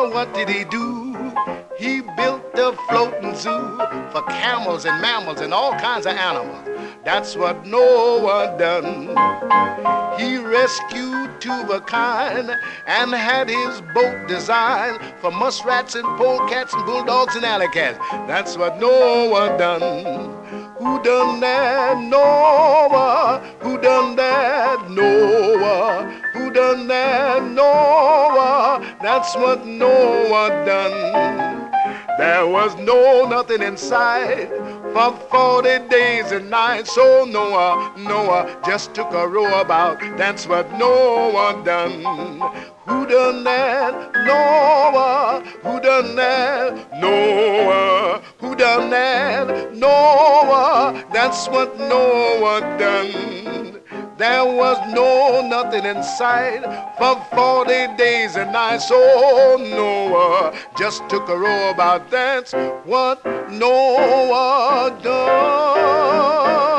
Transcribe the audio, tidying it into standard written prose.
Noah, what did he do? He built a floating zoo for camels and mammals and all kinds of animals. That's what Noah done. He rescued two of a kind and had his boat designed for muskrats and polecats and bulldogs and alley cats. That's what Noah done. Who done that? Noah. Who done that? Noah. Who done that? Noah. That's what Noah done. There was nothing in sight for 40 days and nights. So Noah just took a row about. That's what Noah done. Who done that? Noah. Who done that? Noah. Who done that? Noah. That's what Noah done. There was nothing in sight for 40 days and nights. So Noah just took a row about. That's what Noah done.